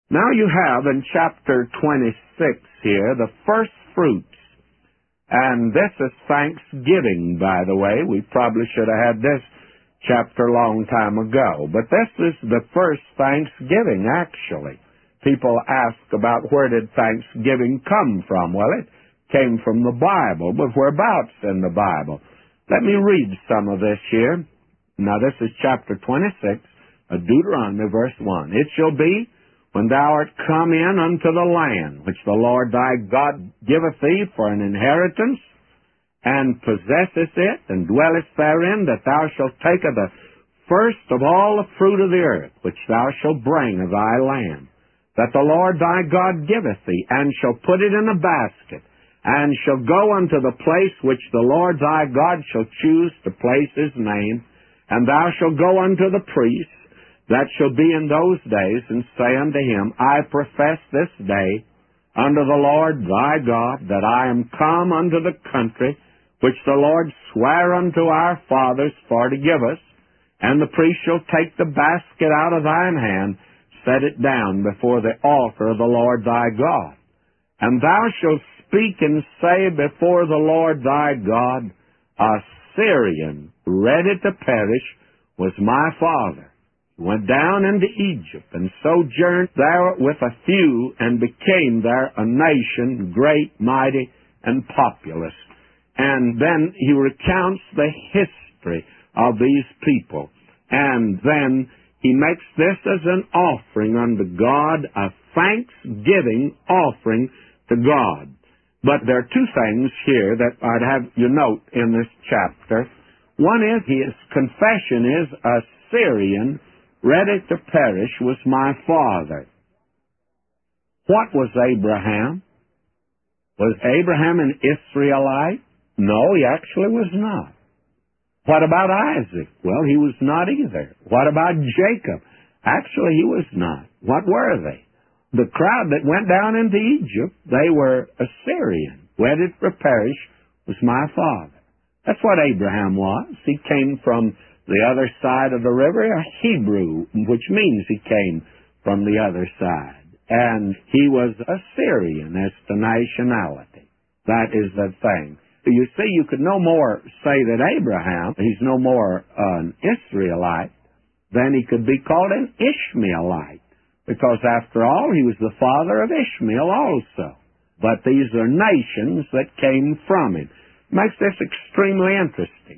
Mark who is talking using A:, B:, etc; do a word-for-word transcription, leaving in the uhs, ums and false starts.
A: Now you have in chapter twenty-six here the first fruits. And this is Thanksgiving, by the way. We probably should have had this chapter a long time ago. But this is the first Thanksgiving, actually. People ask about where did Thanksgiving come from. Well, it came from the Bible, but whereabouts in the Bible? Let me read some of this here. Now, this is chapter twenty-six of Deuteronomy, verse one. It shall be, when thou art come in unto the land, which the Lord thy God giveth thee for an inheritance, and possessest it, and dwellest therein, that thou shalt take of the first of all the fruit of the earth, which thou shalt bring of thy land, that the Lord thy God giveth thee, and shall put it in a basket, and shall go unto the place which the Lord thy God shall choose to place his name, and thou shalt go unto the priest that shall be in those days, and say unto him, I profess this day unto the Lord thy God, that I am come unto the country which the Lord sware unto our fathers for to give us, and the priest shall take the basket out of thine hand, set it down before the altar of the Lord thy God. And thou shalt speak and say before the Lord thy God, a Syrian, ready to perish, was my father. Went down into Egypt, and sojourned there with a few, and became there a nation, great, mighty, and populous. And then he recounts the history of these people. And then he makes this as an offering unto God, a thanksgiving offering to God. But there are two things here that I'd have you note in this chapter. One is, his confession is, a Syrian, ready to perish, was my father. What was Abraham? Was Abraham an Israelite? No, he actually was not. What about Isaac? Well, he was not either. What about Jacob? Actually, he was not. What were they? The crowd that went down into Egypt, they were Assyrian. Ready to perish was my father. That's what Abraham was. He came from the other side of the river, a Hebrew, which means he came from the other side. And he was Assyrian as to nationality. That is the thing. You see, you could no more say that Abraham, he's no more an Israelite, than he could be called an Ishmaelite. Because after all, he was the father of Ishmael also. But these are nations that came from him. Makes this extremely interesting.